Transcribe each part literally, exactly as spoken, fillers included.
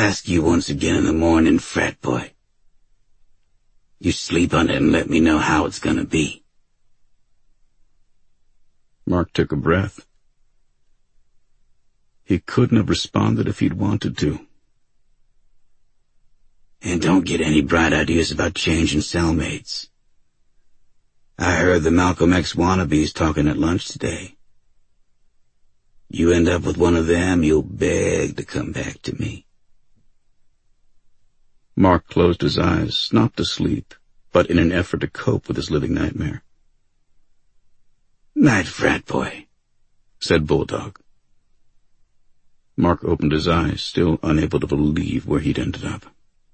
ask you once again in the morning, frat boy. You sleep on it and let me know how it's gonna be. Mark took a breath. He couldn't have responded if he'd wanted to. And don't get any bright ideas about changing cellmates. I heard the Malcolm X wannabes talking at lunch today. You end up with one of them, you'll beg to come back to me. Mark closed his eyes, not to sleep, but in an effort to cope with his living nightmare. Night, frat boy, said Bulldog. Mark opened his eyes, still unable to believe where he'd ended up.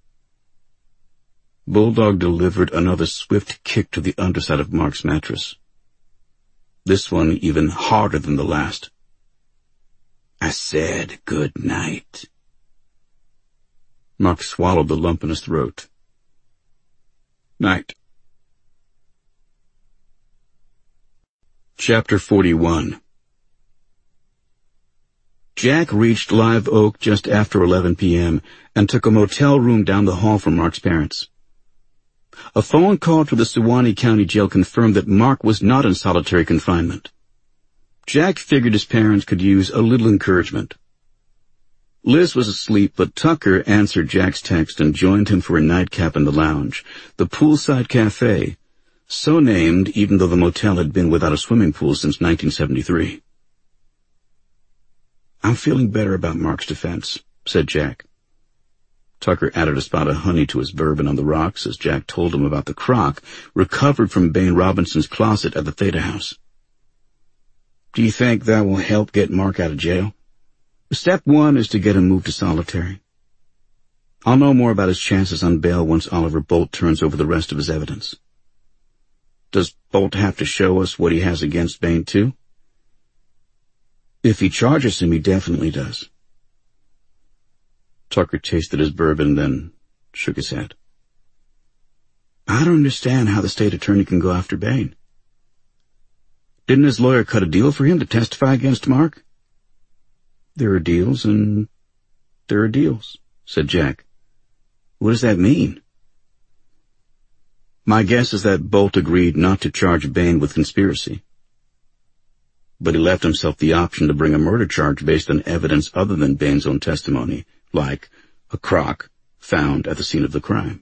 Bulldog delivered another swift kick to the underside of Mark's mattress. This one even harder than the last. I said good night. Mark swallowed the lump in his throat. Night. Chapter forty-one. Jack reached Live Oak just after eleven p.m. and took a motel room down the hall from Mark's parents. A phone call to the Suwannee County Jail confirmed that Mark was not in solitary confinement. Jack figured his parents could use a little encouragement. Liz was asleep, but Tucker answered Jack's text and joined him for a nightcap in the lounge, the Poolside Cafe, so named even though the motel had been without a swimming pool since nineteen seventy-three. I'm feeling better about Mark's defense, said Jack. Tucker added a spot of honey to his bourbon on the rocks as Jack told him about the crock recovered from Bain Robinson's closet at the Theta House. Do you think that will help get Mark out of jail? Step one is to get him moved to solitary. I'll know more about his chances on bail once Oliver Bolt turns over the rest of his evidence. Does Bolt have to show us what he has against Bain, too? If he charges him, he definitely does. Tucker tasted his bourbon, then shook his head. I don't understand how the state attorney can go after Bain. Didn't his lawyer cut a deal for him to testify against Mark? There are deals and there are deals, said Jack. What does that mean? My guess is that Bolt agreed not to charge Bain with conspiracy. But he left himself the option to bring a murder charge based on evidence other than Bain's own testimony, like a crock found at the scene of the crime.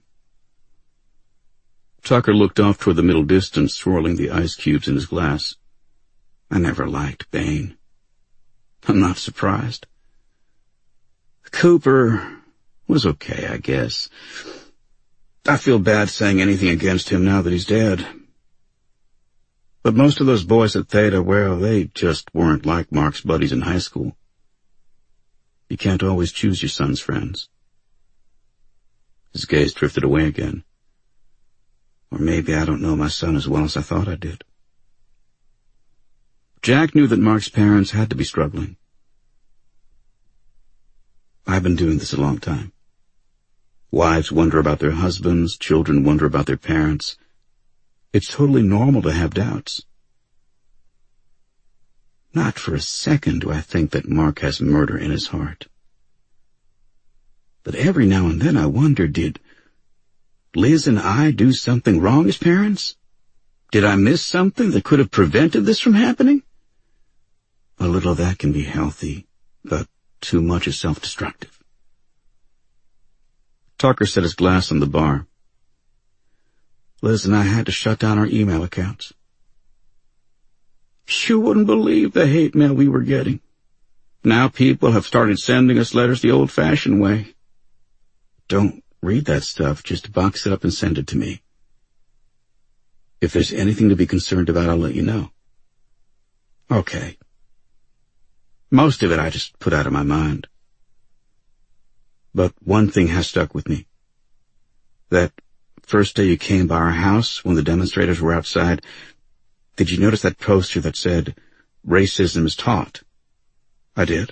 Tucker looked off toward the middle distance, swirling the ice cubes in his glass. I never liked Bain. I'm not surprised. Cooper was okay, I guess. I feel bad saying anything against him now that he's dead. But most of those boys at Theta, well, they just weren't like Mark's buddies in high school. You can't always choose your son's friends. His gaze drifted away again. Or maybe I don't know my son as well as I thought I did. Jack knew that Mark's parents had to be struggling. I've been doing this a long time. Wives wonder about their husbands, children wonder about their parents. It's totally normal to have doubts. Not for a second do I think that Mark has murder in his heart. But every now and then I wonder, did Liz and I do something wrong as parents? Did I miss something that could have prevented this from happening? A little of that can be healthy, but too much is self-destructive. Tucker set his glass on the bar. Liz and I had to shut down our email accounts. You wouldn't believe the hate mail we were getting. Now people have started sending us letters the old-fashioned way. Don't read that stuff, just box it up and send it to me. If there's anything to be concerned about, I'll let you know. Okay. Most of it I just put out of my mind. But one thing has stuck with me. That first day you came by our house when the demonstrators were outside, did you notice that poster that said, racism is taught? I did.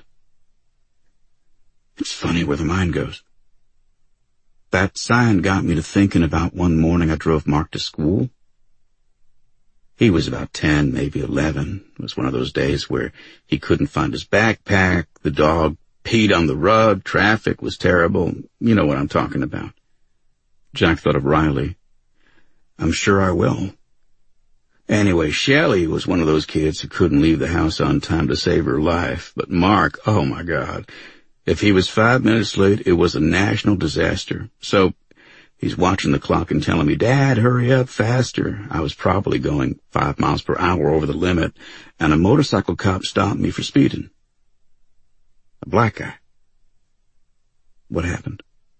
It's funny where the mind goes. That sign got me to thinking about one morning I drove Mark to school. He was about ten, maybe eleven. It was one of those days where he couldn't find his backpack, the dog Peed on the rug, traffic was terrible. You know what I'm talking about. Jack thought of Riley. I'm sure I will. Anyway, Shelley was one of those kids who couldn't leave the house on time to save her life. But Mark, oh my God. If he was five minutes late, it was a national disaster. So he's watching the clock and telling me, Dad, hurry up faster. I was probably going five miles per hour over the limit, and a motorcycle cop stopped me for speeding. A black guy. What happened?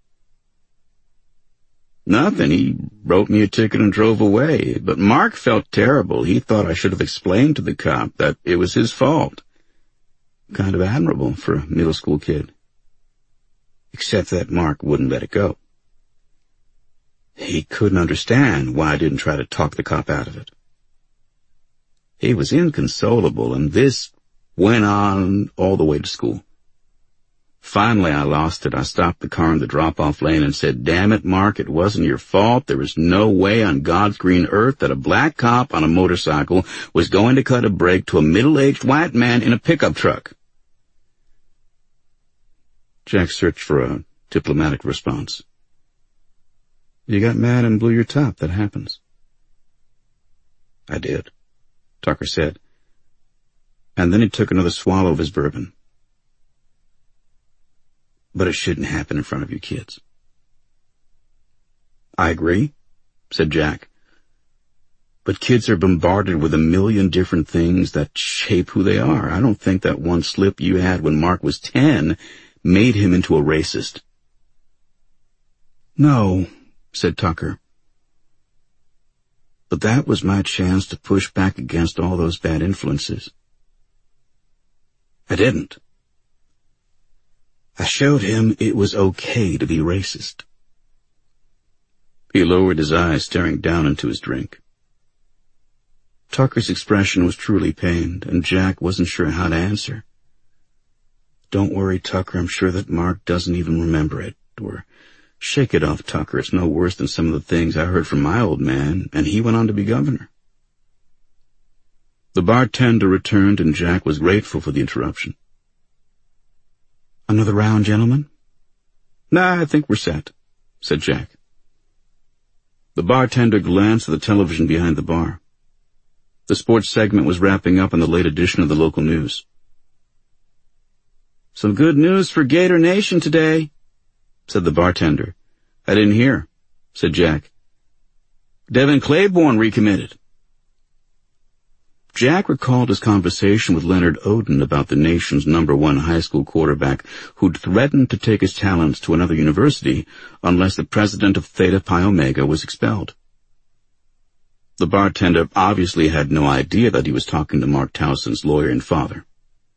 Nothing. He wrote me a ticket and drove away. But Mark felt terrible. He thought I should have explained to the cop that it was his fault. Kind of admirable for a middle school kid. Except that Mark wouldn't let it go. He couldn't understand why I didn't try to talk the cop out of it. He was inconsolable, and this went on all the way to school. Finally, I lost it. I stopped the car in the drop-off lane and said, damn it, Mark, it wasn't your fault. There was no way on God's green earth that a black cop on a motorcycle was going to cut a brake to a middle-aged white man in a pickup truck. Jack searched for a diplomatic response. You got mad and blew your top. That happens. I did, Tucker said. And then he took another swallow of his bourbon. But it shouldn't happen in front of you kids. I agree, said Jack. But kids are bombarded with a million different things that shape who they are. I don't think that one slip you had when Mark was ten made him into a racist. No, said Tucker. But that was my chance to push back against all those bad influences. I didn't. I showed him it was okay to be racist. He lowered his eyes, staring down into his drink. Tucker's expression was truly pained, and Jack wasn't sure how to answer. Don't worry, Tucker, I'm sure that Mark doesn't even remember it. Or, shake it off, Tucker, it's no worse than some of the things I heard from my old man, and he went on to be governor. The bartender returned, and Jack was grateful for the interruption. Another round, gentlemen? Nah, I think we're set, said Jack. The bartender glanced at the television behind the bar. The sports segment was wrapping up on the late edition of the local news. Some good news for Gator Nation today, said the bartender. I didn't hear, said Jack. Devin Claiborne recommitted. Jack recalled his conversation with Leonard Oden about the nation's number one high school quarterback who'd threatened to take his talents to another university unless the president of Theta Pi Omega was expelled. The bartender obviously had no idea that he was talking to Mark Towson's lawyer and father.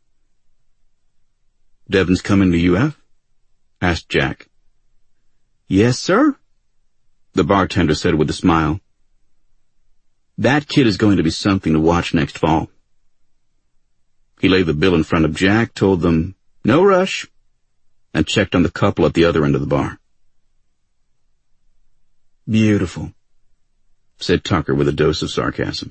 Devin's coming to U F? Asked Jack. Yes, sir, the bartender said with a smile. That kid is going to be something to watch next fall. He laid the bill in front of Jack, told them, no rush, and checked on the couple at the other end of the bar. Beautiful, said Tucker with a dose of sarcasm.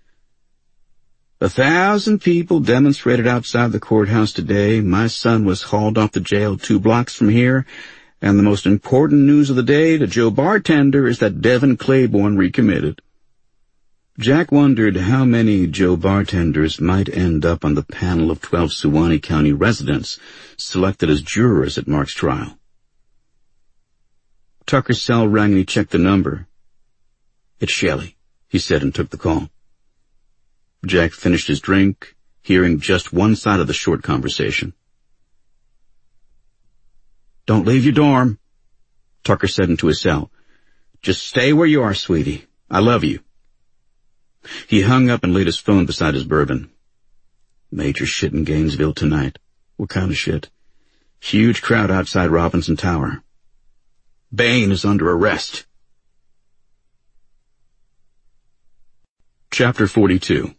A thousand people demonstrated outside the courthouse today. My son was hauled off the jail two blocks from here, and the most important news of the day to Joe Bartender is that Devin Claiborne recommitted. Jack wondered how many Joe Bartenders might end up on the panel of twelve Suwannee County residents selected as jurors at Mark's trial. Tucker's cell rang and he checked the number. It's Shelley, he said, and took the call. Jack finished his drink, hearing just one side of the short conversation. Don't leave your dorm, Tucker said into his cell. Just stay where you are, sweetie. I love you. He hung up and laid his phone beside his bourbon. Major shit in Gainesville tonight. What kind of shit? Huge crowd outside Robinson Tower. Bain is under arrest. Chapter forty-two.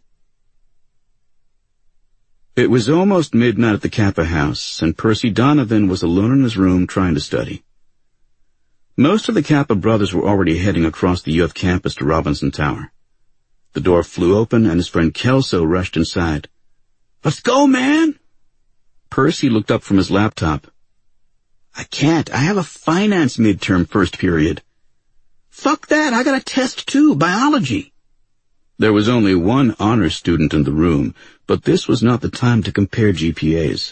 It was almost midnight at the Kappa house, and Percy Donovan was alone in his room trying to study. Most of the Kappa brothers were already heading across the U F campus to Robinson Tower. The door flew open, and his friend Kelso rushed inside. Let's go, man! Percy looked up from his laptop. I can't. I have a finance midterm first period. Fuck that. I got a test too, biology. There was only one honor student in the room, but this was not the time to compare G P As.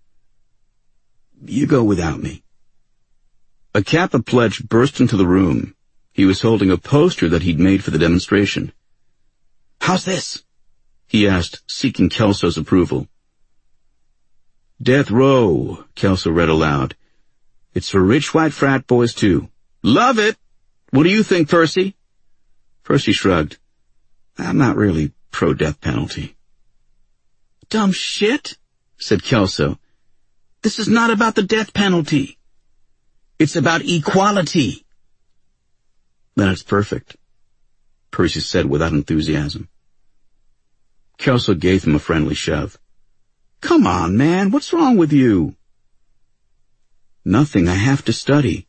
You go without me. A Kappa pledge burst into the room. He was holding a poster that he'd made for the demonstration. How's this? He asked, seeking Kelso's approval. Death Row, Kelso read aloud. It's for rich white frat boys, too. Love it! What do you think, Percy? Percy shrugged. I'm not really pro-death penalty. Dumb shit, said Kelso. This is not about the death penalty. It's about equality. Then it's perfect, Percy said without enthusiasm. Kelso gave him a friendly shove. Come on, man, what's wrong with you? Nothing, I have to study.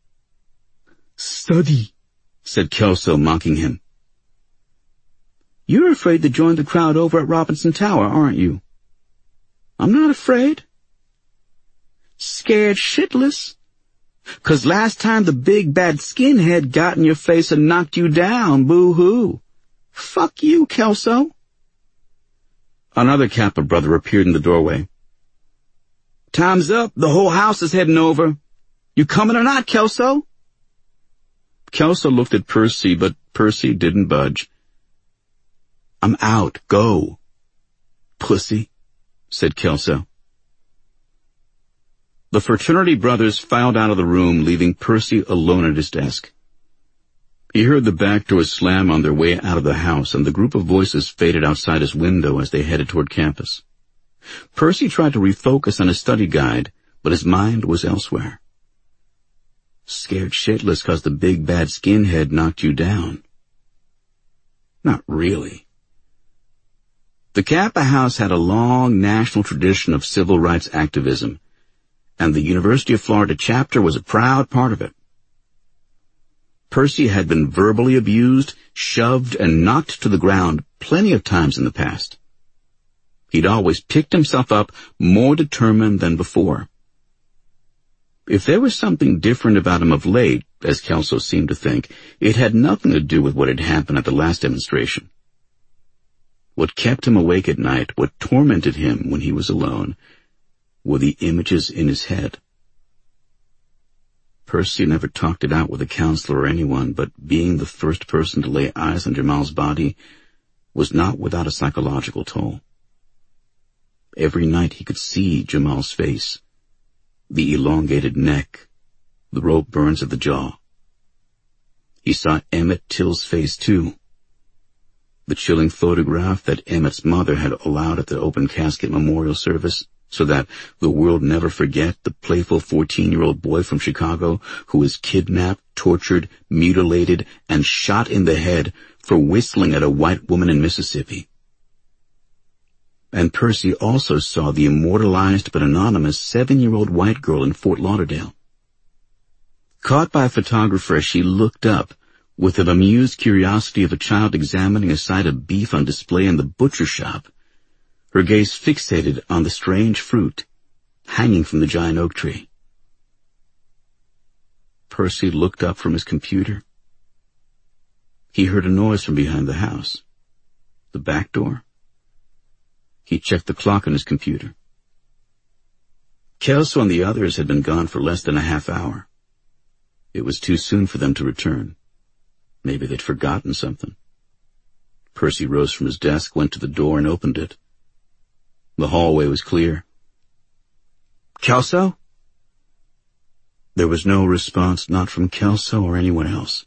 Study, said Kelso, mocking him. You're afraid to join the crowd over at Robinson Tower, aren't you? I'm not afraid. Scared shitless. 'Cause last time the big bad skinhead got in your face and knocked you down, boo-hoo. Fuck you, Kelso. Another Kappa brother appeared in the doorway. Time's up. The whole house is heading over. You coming or not, Kelso? Kelso looked at Percy, but Percy didn't budge. I'm out. Go. Pussy, said Kelso. The fraternity brothers filed out of the room, leaving Percy alone at his desk. He heard the back door slam on their way out of the house, and the group of voices faded outside his window as they headed toward campus. Percy tried to refocus on his study guide, but his mind was elsewhere. Scared shitless 'cause the big bad skinhead knocked you down. Not really. The Kappa House had a long national tradition of civil rights activism, and the University of Florida chapter was a proud part of it. Percy had been verbally abused, shoved, and knocked to the ground plenty of times in the past. He'd always picked himself up more determined than before. If there was something different about him of late, as Kelso seemed to think, it had nothing to do with what had happened at the last demonstration. What kept him awake at night, what tormented him when he was alone, were the images in his head. Percy never talked it out with a counselor or anyone, but being the first person to lay eyes on Jamal's body was not without a psychological toll. Every night he could see Jamal's face, the elongated neck, the rope burns of the jaw. He saw Emmett Till's face too, the chilling photograph that Emmett's mother had allowed at the open casket memorial service, so that the world never forget the playful fourteen-year-old boy from Chicago who was kidnapped, tortured, mutilated, and shot in the head for whistling at a white woman in Mississippi. And Percy also saw the immortalized but anonymous seven-year-old white girl in Fort Lauderdale. Caught by a photographer, she looked up with the amused curiosity of a child examining a side of beef on display in the butcher shop, her gaze fixated on the strange fruit hanging from the giant oak tree. Percy looked up from his computer. He heard a noise from behind the house. The back door? He checked the clock on his computer. Kelso and the others had been gone for less than a half hour. It was too soon for them to return. Maybe they'd forgotten something. Percy rose from his desk, went to the door, and opened it. The hallway was clear. Kelso? There was no response, not from Kelso or anyone else.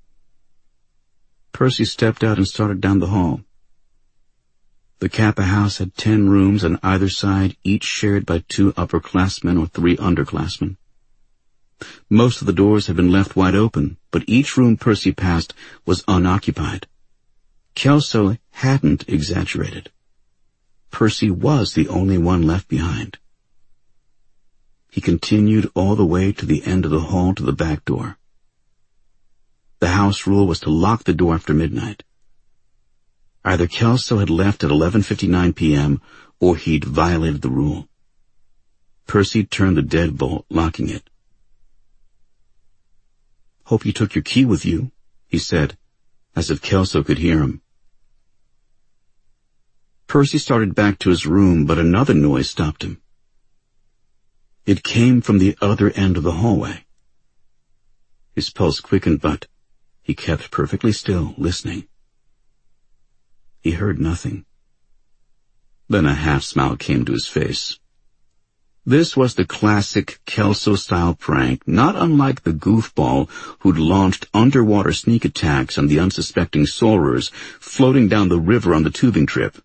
Percy stepped out and started down the hall. The Kappa House had ten rooms on either side, each shared by two upperclassmen or three underclassmen. Most of the doors had been left wide open, but each room Percy passed was unoccupied. Kelso hadn't exaggerated. Percy was the only one left behind. He continued all the way to the end of the hall to the back door. The house rule was to lock the door after midnight. Either Kelso had left at eleven fifty-nine p.m. or he'd violated the rule. Percy turned the deadbolt, locking it. "Hope you took your key with you," he said, as if Kelso could hear him. Percy started back to his room, but another noise stopped him. It came from the other end of the hallway. His pulse quickened, but he kept perfectly still, listening. He heard nothing. Then a half-smile came to his face. This was the classic Kelso-style prank, not unlike the goofball who'd launched underwater sneak attacks on the unsuspecting soarers floating down the river on the tubing trip.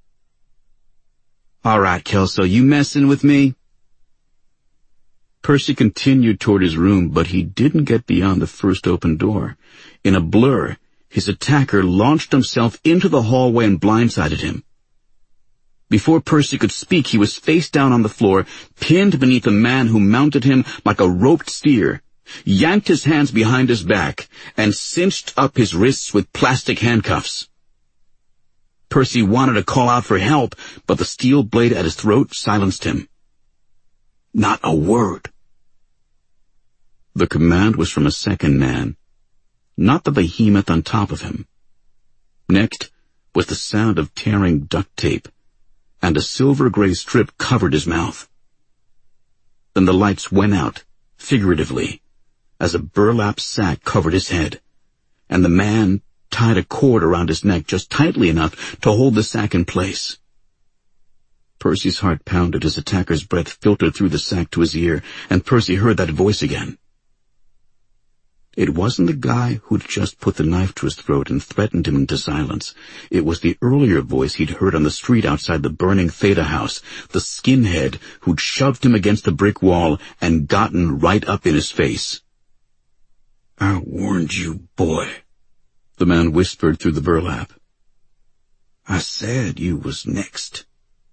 "All right, Kelso, you messing with me?" Percy continued toward his room, but he didn't get beyond the first open door. In a blur, his attacker launched himself into the hallway and blindsided him. Before Percy could speak, he was face down on the floor, pinned beneath a man who mounted him like a roped steer, yanked his hands behind his back, and cinched up his wrists with plastic handcuffs. Percy wanted to call out for help, but the steel blade at his throat silenced him. Not a word. The command was from a second man, not the behemoth on top of him. Next was the sound of tearing duct tape, and a silver-gray strip covered his mouth. Then the lights went out, figuratively, as a burlap sack covered his head, and the man tied a cord around his neck just tightly enough to hold the sack in place. Percy's heart pounded as attacker's breath filtered through the sack to his ear, and Percy heard that voice again. It wasn't the guy who'd just put the knife to his throat and threatened him into silence. It was the earlier voice he'd heard on the street outside the burning Theta house, the skinhead who'd shoved him against the brick wall and gotten right up in his face. "I warned you, boy," the man whispered through the burlap. "I said you was next."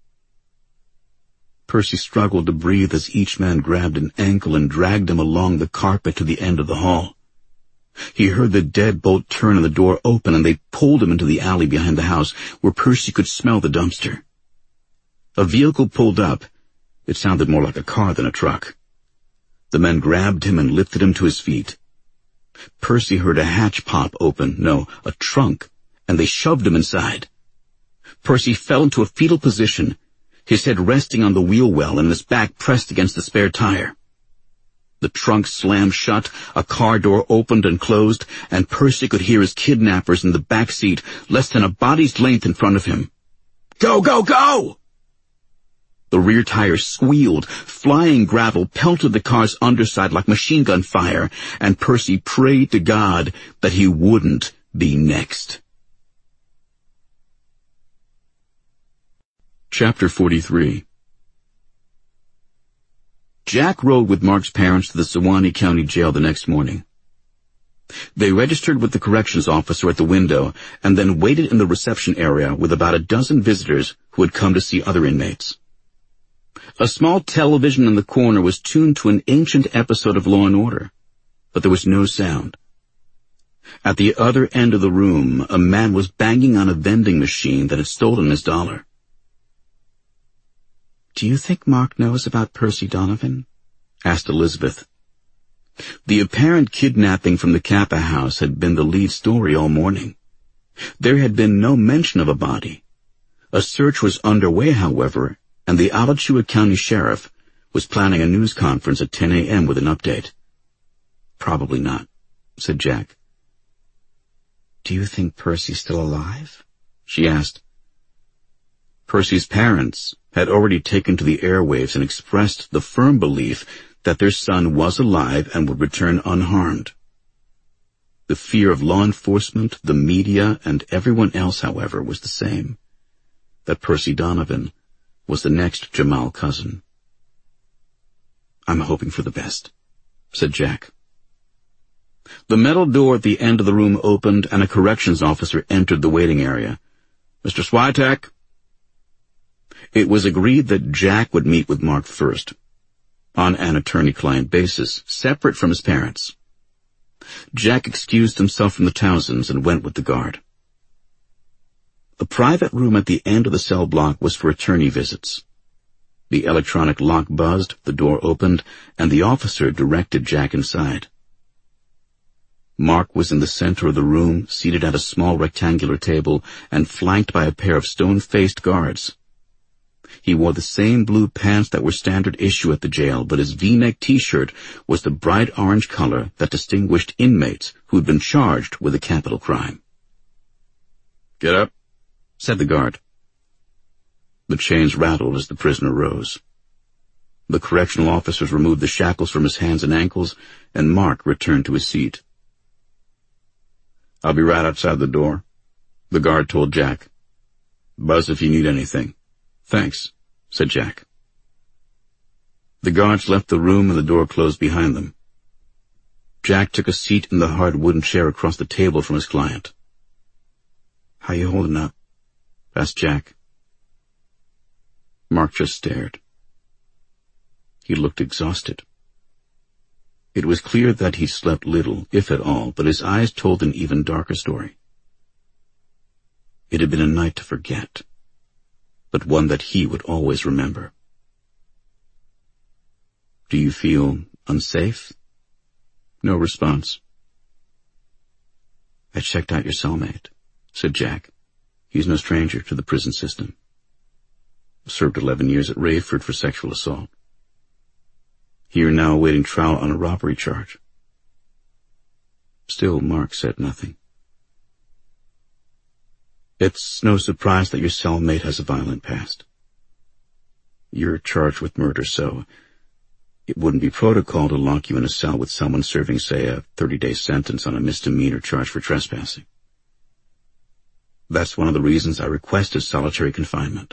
Percy struggled to breathe as each man grabbed an ankle and dragged him along the carpet to the end of the hall. He heard the deadbolt turn and the door open, and they pulled him into the alley behind the house, where Percy could smell the dumpster. A vehicle pulled up. It sounded more like a car than a truck. The men grabbed him and lifted him to his feet. Percy heard a hatch pop open, no, a trunk, and they shoved him inside. Percy fell into a fetal position, his head resting on the wheel well and his back pressed against the spare tire. The trunk slammed shut, a car door opened and closed, and Percy could hear his kidnappers in the back seat, less than a body's length in front of him. "Go, go, go!" The rear tire squealed, flying gravel pelted the car's underside like machine gun fire, and Percy prayed to God that he wouldn't be next. Chapter forty-three. Jack rode with Mark's parents to the Suwannee County Jail the next morning. They registered with the corrections officer at the window and then waited in the reception area with about a dozen visitors who had come to see other inmates. A small television in the corner was tuned to an ancient episode of Law and Order, but there was no sound. At the other end of the room, a man was banging on a vending machine that had stolen his dollar. "Do you think Mark knows about Percy Donovan?" asked Elizabeth. The apparent kidnapping from the Kappa house had been the lead story all morning. There had been no mention of a body. A search was underway, however, and the Alachua County Sheriff was planning a news conference at ten a.m. with an update. "Probably not," said Jack. "Do you think Percy's still alive?" she asked. Percy's parents had already taken to the airwaves and expressed the firm belief that their son was alive and would return unharmed. The fear of law enforcement, the media, and everyone else, however, was the same, that Percy Donovan was the next Jamal cousin. "I'm hoping for the best," said Jack. The metal door at the end of the room opened and a corrections officer entered the waiting area. "Mister Switek?" It was agreed that Jack would meet with Mark first, on an attorney-client basis, separate from his parents. Jack excused himself from the Townsends and went with the guard. A private room at the end of the cell block was for attorney visits. The electronic lock buzzed, the door opened, and the officer directed Jack inside. Mark was in the center of the room, seated at a small rectangular table and flanked by a pair of stone-faced guards. He wore the same blue pants that were standard issue at the jail, but his V-neck T-shirt was the bright orange color that distinguished inmates who'd been charged with a capital crime. "Get up," said the guard. The chains rattled as the prisoner rose. The correctional officers removed the shackles from his hands and ankles, and Mark returned to his seat. "I'll be right outside the door," the guard told Jack. "Buzz if you need anything." "Thanks," said Jack. The guards left the room and the door closed behind them. Jack took a seat in the hard wooden chair across the table from his client. "How you holding up?" asked Jack. Mark just stared. He looked exhausted. It was clear that he slept little, if at all, but his eyes told an even darker story. It had been a night to forget, but one that he would always remember. "Do you feel unsafe?" No response. "I checked out your cellmate," said Jack. "He's no stranger to the prison system. Served eleven years at Rayford for sexual assault. Here now awaiting trial on a robbery charge." Still, Mark said nothing. "It's no surprise that your cellmate has a violent past. You're charged with murder, so it wouldn't be protocol to lock you in a cell with someone serving, say, a thirty-day sentence on a misdemeanor charge for trespassing. That's one of the reasons I requested solitary confinement."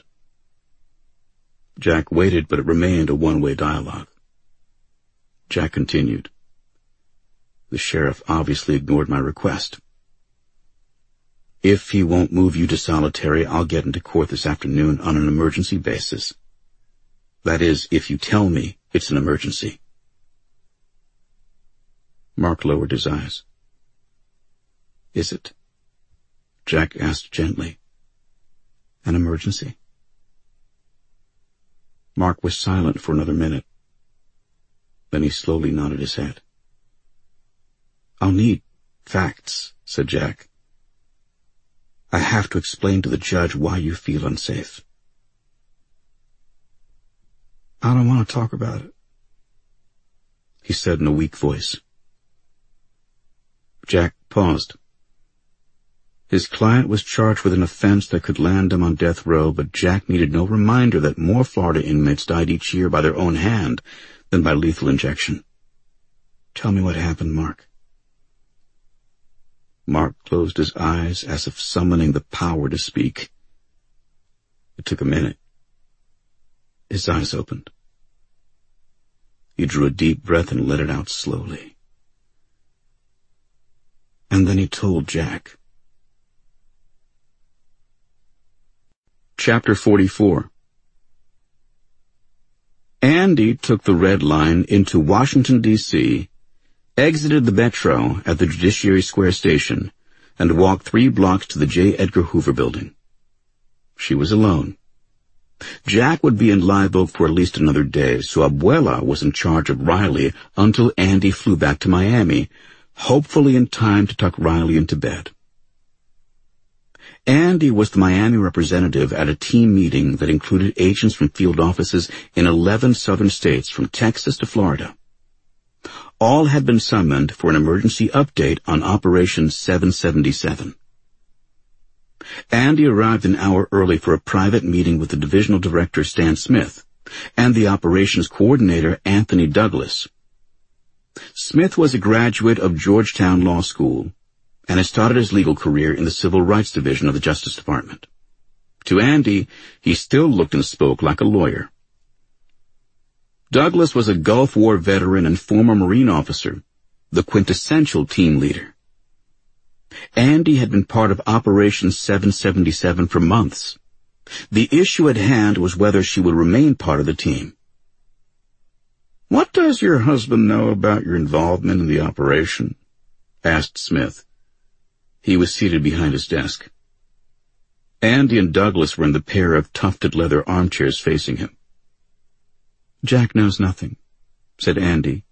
Jack waited, but it remained a one-way dialogue. Jack continued. "The sheriff obviously ignored my request. If he won't move you to solitary, I'll get into court this afternoon on an emergency basis. That is, if you tell me it's an emergency." Mark lowered his eyes. "Is it?" Jack asked gently. "An emergency?" Mark was silent for another minute. Then he slowly nodded his head. "I'll need facts," said Jack. "I have to explain to the judge why you feel unsafe." "I don't want to talk about it," he said in a weak voice. Jack paused. His client was charged with an offense that could land him on death row, but Jack needed no reminder that more Florida inmates died each year by their own hand than by lethal injection. "Tell me what happened, Mark." Mark closed his eyes as if summoning the power to speak. It took a minute. His eyes opened. He drew a deep breath and let it out slowly. And then he told Jack. Chapter forty-four. Andy took the Red Line into Washington, D C, exited the Metro at the Judiciary Square station, and walked three blocks to the J. Edgar Hoover building. She was alone. Jack would be in Live Oak for at least another day, so Abuela was in charge of Riley until Andy flew back to Miami, hopefully in time to tuck Riley into bed. Andy was the Miami representative at a team meeting that included agents from field offices in eleven southern states from Texas to Florida. All had been summoned for an emergency update on Operation seven seventy-seven. Andy arrived an hour early for a private meeting with the divisional director, Stan Smith, and the operations coordinator, Anthony Douglas. Smith was a graduate of Georgetown Law School and had started his legal career in the Civil Rights Division of the Justice Department. To Andy, he still looked and spoke like a lawyer. Douglas was a Gulf War veteran and former Marine officer, the quintessential team leader. Andy had been part of Operation seven seventy-seven for months. The issue at hand was whether she would remain part of the team. "What does your husband know about your involvement in the operation?" asked Smith. He was seated behind his desk. Andy and Douglas were in the pair of tufted leather armchairs facing him. Jack knows nothing, said Andy.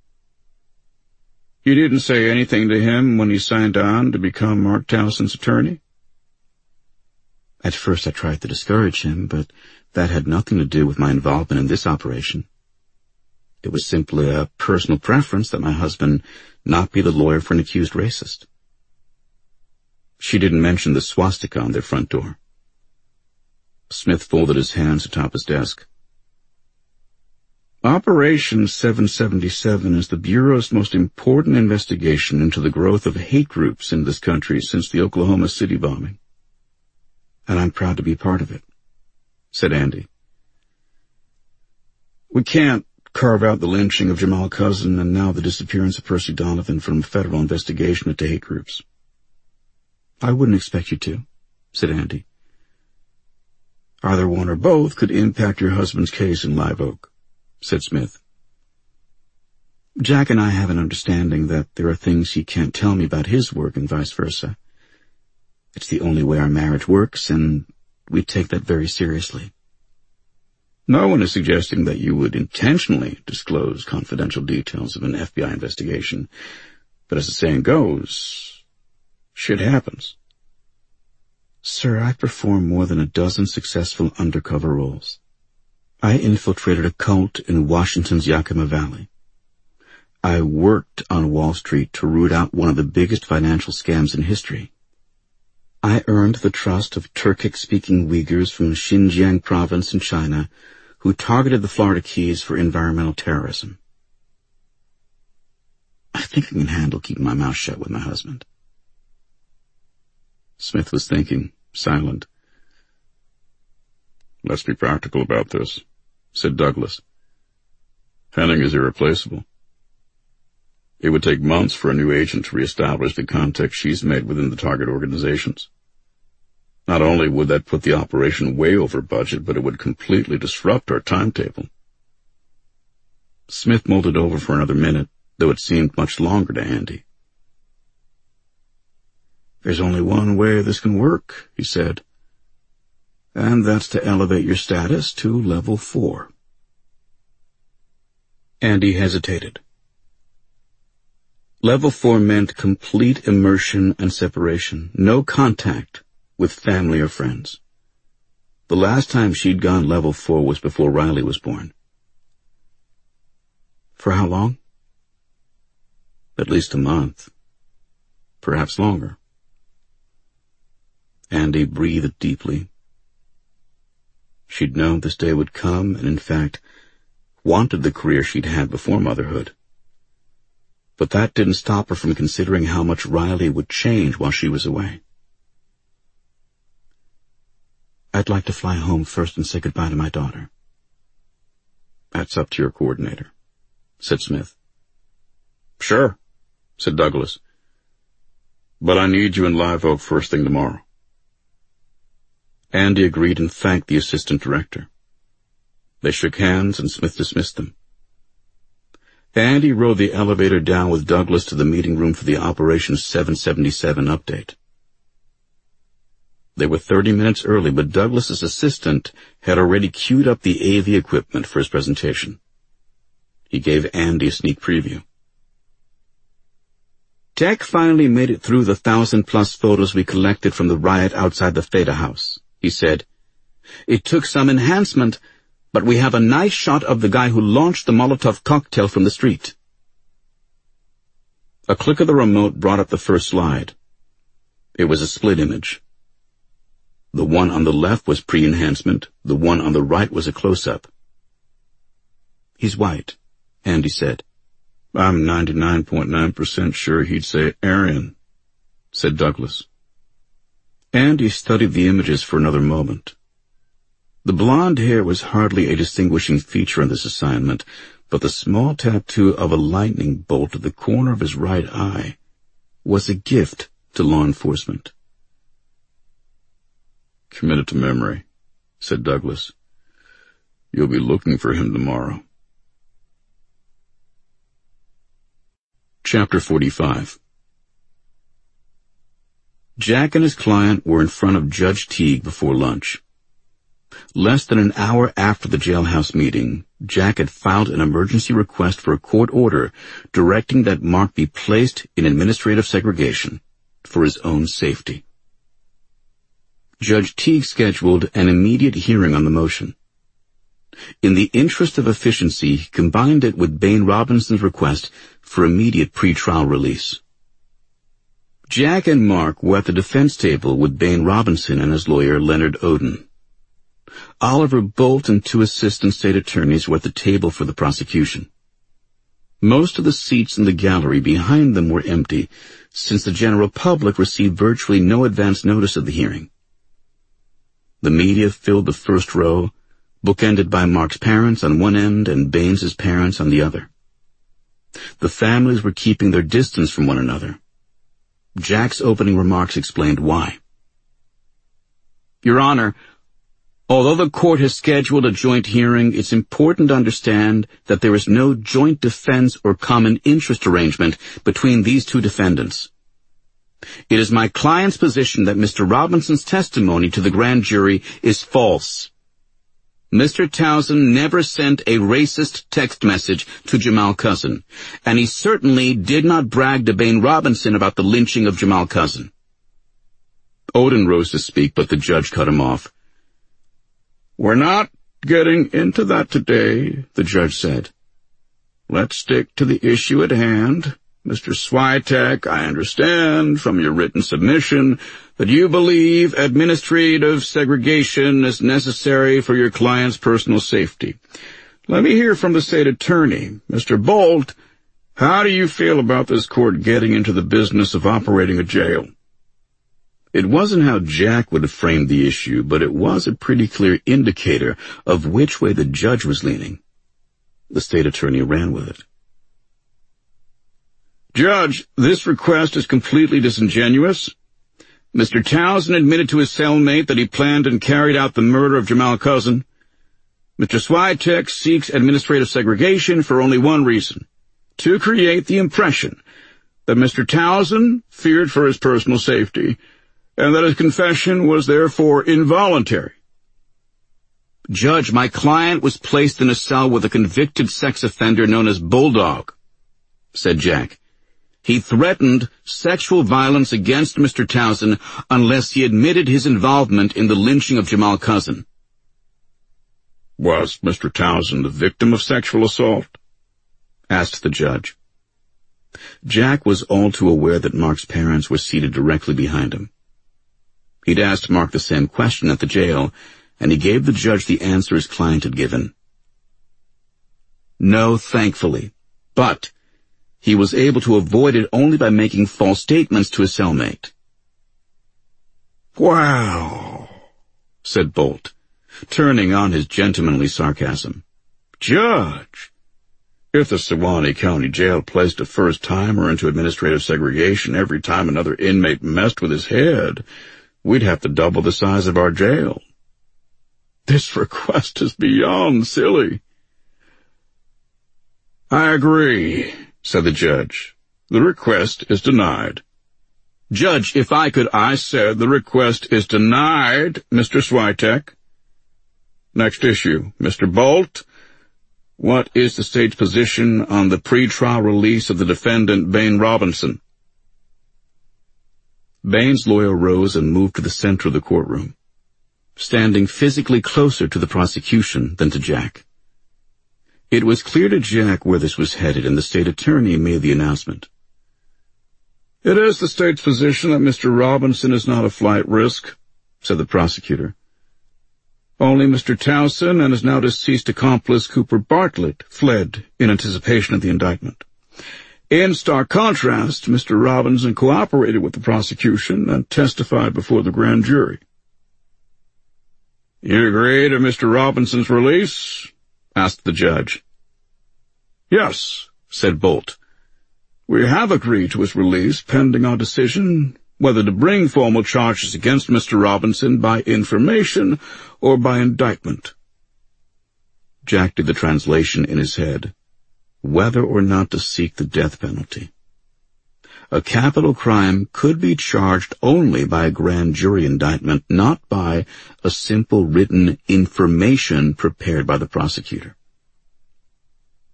You didn't say anything to him when he signed on to become Mark Towson's attorney? At first I tried to discourage him, but that had nothing to do with my involvement in this operation. It was simply a personal preference that my husband not be the lawyer for an accused racist. She didn't mention the swastika on their front door. Smith folded his hands atop his desk. Operation seven seventy-seven is the Bureau's most important investigation into the growth of hate groups in this country since the Oklahoma City bombing. And I'm proud to be part of it, said Andy. We can't carve out the lynching of Jamal Cousin and now the disappearance of Percy Donovan from a federal investigation into hate groups. I wouldn't expect you to, said Andy. Either one or both could impact your husband's case in Live Oak, said Smith. Jack and I have an understanding that there are things he can't tell me about his work and vice versa. It's the only way our marriage works, and we take that very seriously. No one is suggesting that you would intentionally disclose confidential details of an F B I investigation, but as the saying goes, shit happens. Sir, I performed more than a dozen successful undercover roles. I infiltrated a cult in Washington's Yakima Valley. I worked on Wall Street to root out one of the biggest financial scams in history. I earned the trust of Turkic-speaking Uyghurs from Xinjiang province in China who targeted the Florida Keys for environmental terrorism. I think I can handle keeping my mouth shut with my husband. Smith was thinking, silent. Let's be practical about this, said Douglas. Henning is irreplaceable. It would take months for a new agent to reestablish the contacts she's made within the target organizations. Not only would that put the operation way over budget, but it would completely disrupt our timetable. Smith mulled it over for another minute, though it seemed much longer to Andy. There's only one way this can work, he said, and that's to elevate your status to level four. Andy hesitated. Level four meant complete immersion and separation, no contact with family or friends. The last time she'd gone level four was before Riley was born. For how long? At least a month. Perhaps longer. Andy breathed deeply. She'd known this day would come and, in fact, wanted the career she'd had before motherhood. But that didn't stop her from considering how much Riley would change while she was away. I'd like to fly home first and say goodbye to my daughter. That's up to your coordinator, said Smith. Sure, said Douglas. But I need you in Live Oak first thing tomorrow. Andy agreed and thanked the assistant director. They shook hands and Smith dismissed them. Andy rode the elevator down with Douglas to the meeting room for the Operation seven seventy-seven update. They were thirty minutes early, but Douglas's assistant had already queued up the A V equipment for his presentation. He gave Andy a sneak preview. Tech finally made it through the thousand-plus photos we collected from the riot outside the Theta House, he said. It took some enhancement, but we have a nice shot of the guy who launched the Molotov cocktail from the street. A click of the remote brought up the first slide. It was a split image. The one on the left was pre-enhancement, the one on the right was a close-up. He's white, Andy said. I'm ninety-nine point nine percent sure he'd say Aryan, said Douglas. Andy studied the images for another moment. The blonde hair was hardly a distinguishing feature on this assignment, but the small tattoo of a lightning bolt at the corner of his right eye was a gift to law enforcement. Commit it to memory, said Douglas. You'll be looking for him tomorrow. Chapter forty-five. Jack and his client were in front of Judge Teague before lunch. Less than an hour after the jailhouse meeting, Jack had filed an emergency request for a court order directing that Mark be placed in administrative segregation for his own safety. Judge Teague scheduled an immediate hearing on the motion. In the interest of efficiency, he combined it with Bain Robinson's request for immediate pretrial release. Jack and Mark were at the defense table with Bain Robinson and his lawyer Leonard Oden. Oliver Bolt and two assistant state attorneys were at the table for the prosecution. Most of the seats in the gallery behind them were empty, since the general public received virtually no advance notice of the hearing. The media filled the first row, bookended by Mark's parents on one end and Bain's parents on the other. The families were keeping their distance from one another. Jack's opening remarks explained why. Your Honor, although the court has scheduled a joint hearing, it's important to understand that there is no joint defense or common interest arrangement between these two defendants. It is my client's position that Mister Robinson's testimony to the grand jury is false. Mister Towson never sent a racist text message to Jamal Cousin, and he certainly did not brag to Bain Robinson about the lynching of Jamal Cousin. Oden rose to speak, but the judge cut him off. We're not getting into that today, the judge said. Let's stick to the issue at hand. Mister Switek, I understand from your written submission that you believe administrative segregation is necessary for your client's personal safety. Let me hear from the state attorney. Mister Bolt, how do you feel about this court getting into the business of operating a jail? It wasn't how Jack would have framed the issue, but it was a pretty clear indicator of which way the judge was leaning. The state attorney ran with it. Judge, this request is completely disingenuous. Mister Towson admitted to his cellmate that he planned and carried out the murder of Jamal Cousin. Mister Switek seeks administrative segregation for only one reason, to create the impression that Mister Towson feared for his personal safety, and that his confession was therefore involuntary. Judge, my client was placed in a cell with a convicted sex offender known as Bulldog, said Jack. He threatened sexual violence against Mister Towson unless he admitted his involvement in the lynching of Jamal Cousin. Was Mister Towson the victim of sexual assault? Asked the judge. Jack was all too aware that Mark's parents were seated directly behind him. He'd asked Mark the same question at the jail, and he gave the judge the answer his client had given. No, thankfully, but he was able to avoid it only by making false statements to his cellmate. Wow, said Bolt, turning on his gentlemanly sarcasm. Judge, if the Sewanee County Jail placed a first-timer into administrative segregation every time another inmate messed with his head, we'd have to double the size of our jail. This request is beyond silly. I agree, said the judge. The request is denied. Judge, if I could, I said the request is denied, Mister Switek. Next issue, Mister Bolt. What is the state's position on the pretrial release of the defendant, Bain Robinson? Bain's lawyer rose and moved to the center of the courtroom, standing physically closer to the prosecution than to Jack. It was clear to Jack where this was headed, and the state attorney made the announcement. It is the state's position that Mister Robinson is not a flight risk, said the prosecutor. Only Mister Towson and his now deceased accomplice Cooper Bartlett fled in anticipation of the indictment. In stark contrast, Mister Robinson cooperated with the prosecution and testified before the grand jury. You agree to Mister Robinson's release? Asked the judge. Yes, said Bolt. We have agreed to his release pending our decision whether to bring formal charges against Mister Robinson by information or by indictment. Jack did the translation in his head, whether or not to seek the death penalty. A capital crime could be charged only by a grand jury indictment, not by a simple written information prepared by the prosecutor.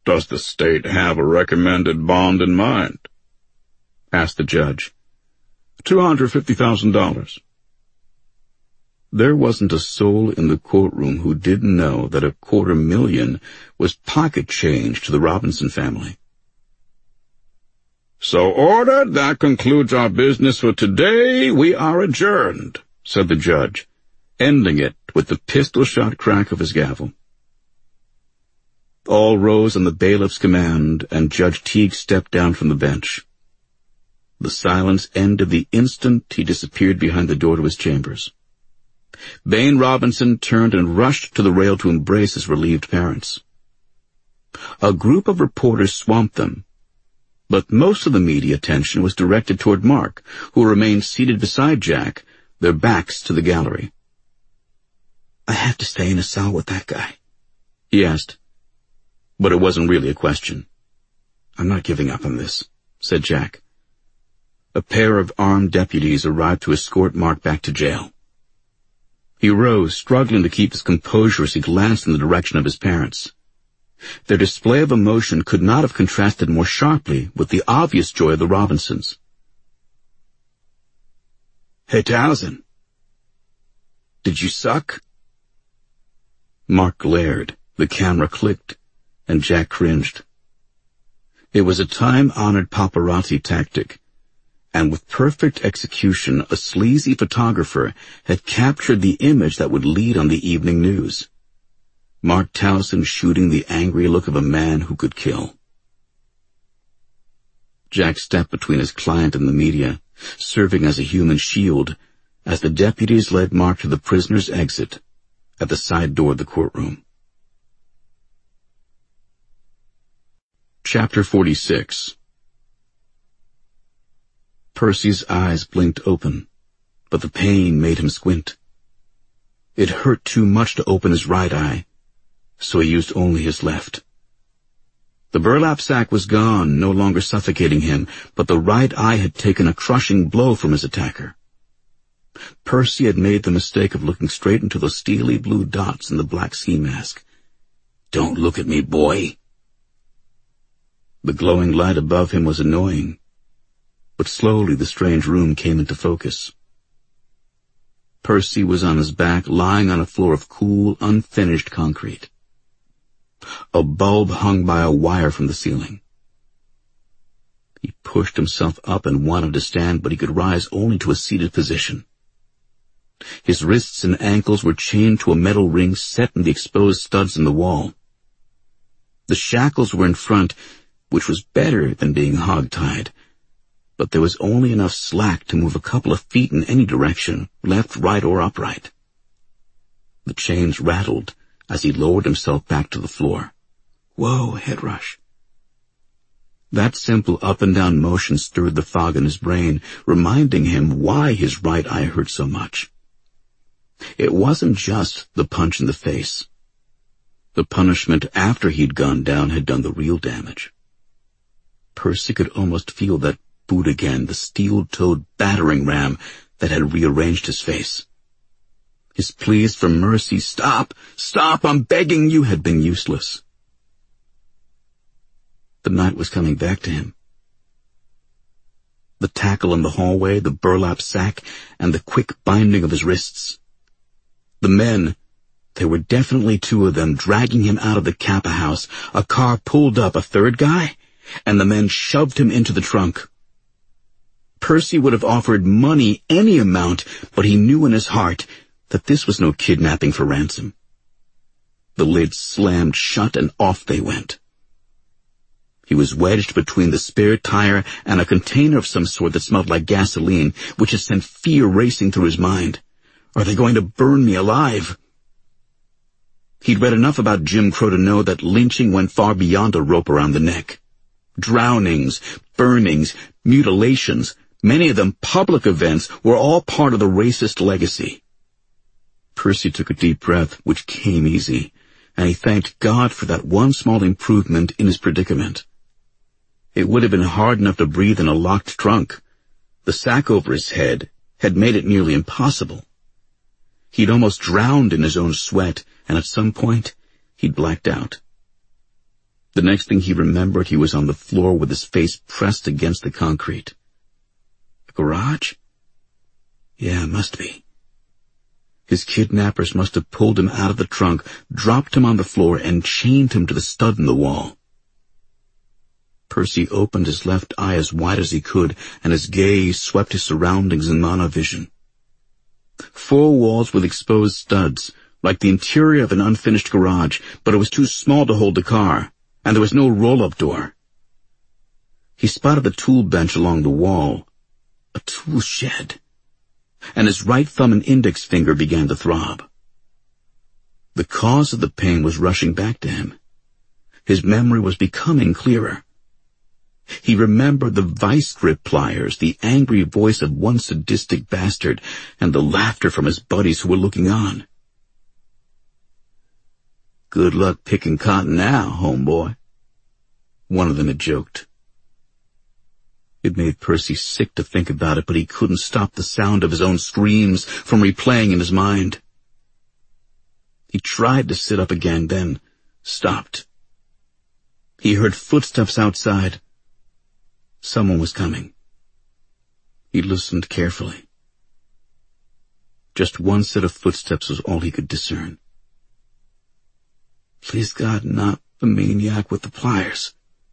Does the state have a recommended bond in mind? Asked the judge. Two hundred fifty thousand dollars. There wasn't a soul in the courtroom who didn't know that a quarter million was pocket change to the Robinson family. So ordered. That concludes our business for today. We are adjourned, said the judge, ending it with the pistol-shot crack of his gavel. All rose on the bailiff's command, and Judge Teague stepped down from the bench. The silence ended the instant he disappeared behind the door to his chambers. Bain Robinson turned and rushed to the rail to embrace his relieved parents. A group of reporters swamped them, but most of the media attention was directed toward Mark, who remained seated beside Jack, their backs to the gallery. I have to stay in a cell with that guy, he asked. But it wasn't really a question. I'm not giving up on this, said Jack. A pair of armed deputies arrived to escort Mark back to jail. He rose, struggling to keep his composure as he glanced in the direction of his parents. Their display of emotion could not have contrasted more sharply with the obvious joy of the Robinsons. Hey, Townsend. Did you suck? Mark glared, the camera clicked, and Jack cringed. It was a time-honored paparazzi tactic, and with perfect execution, a sleazy photographer had captured the image that would lead on the evening news. Mark Townsend shooting the angry look of a man who could kill. Jack stepped between his client and the media, serving as a human shield, as the deputies led Mark to the prisoner's exit at the side door of the courtroom. Chapter forty-six. Percy's eyes blinked open, but the pain made him squint. It hurt too much to open his right eye, so he used only his left. The burlap sack was gone, no longer suffocating him, but the right eye had taken a crushing blow from his attacker. Percy had made the mistake of looking straight into those steely blue dots in the black ski mask. Don't look at me, boy. The glowing light above him was annoying, but slowly the strange room came into focus. Percy was on his back, lying on a floor of cool, unfinished concrete. A bulb hung by a wire from the ceiling. He pushed himself up and wanted to stand, but he could rise only to a seated position. His wrists and ankles were chained to a metal ring set in the exposed studs in the wall. The shackles were in front, which was better than being hog-tied, but there was only enough slack to move a couple of feet in any direction, left, right, or upright. The chains rattled as he lowered himself back to the floor. Whoa, head rush. That simple up-and-down motion stirred the fog in his brain, reminding him why his right eye hurt so much. It wasn't just the punch in the face. The punishment after he'd gone down had done the real damage. Percy could almost feel that boot again, the steel-toed battering ram that had rearranged his face. His pleas for mercy, stop, stop, I'm begging you, had been useless. The night was coming back to him. The tackle in the hallway, the burlap sack, and the quick binding of his wrists. The men, there were definitely two of them, dragging him out of the Kappa house. A car pulled up, a third guy, and the men shoved him into the trunk. Percy would have offered money, any amount, but he knew in his heart that this was no kidnapping for ransom. The lid slammed shut and off they went. He was wedged between the spare tire and a container of some sort that smelled like gasoline, which had sent fear racing through his mind. Are they going to burn me alive? He'd read enough about Jim Crow to know that lynching went far beyond a rope around the neck. Drownings, burnings, mutilations, many of them public events, were all part of the racist legacy. Percy took a deep breath, which came easy, and he thanked God for that one small improvement in his predicament. It would have been hard enough to breathe in a locked trunk. The sack over his head had made it nearly impossible. He'd almost drowned in his own sweat, and at some point, he'd blacked out. The next thing he remembered, he was on the floor with his face pressed against the concrete. A garage? Yeah, must be. His kidnappers must have pulled him out of the trunk, dropped him on the floor, and chained him to the stud in the wall. Percy opened his left eye as wide as he could, and his gaze swept his surroundings in monovision. Four walls with exposed studs, like the interior of an unfinished garage, but it was too small to hold the car, and there was no roll-up door. He spotted the tool bench along the wall, a tool shed, and his right thumb and index finger began to throb. The cause of the pain was rushing back to him. His memory was becoming clearer. He remembered the vice grip pliers, the angry voice of one sadistic bastard, and the laughter from his buddies who were looking on. "Good luck picking cotton now, homeboy," one of them had joked. It made Percy sick to think about it, but he couldn't stop the sound of his own screams from replaying in his mind. He tried to sit up again, then stopped. He heard footsteps outside. Someone was coming. He listened carefully. Just one set of footsteps was all he could discern. Please God, not the maniac with the pliers.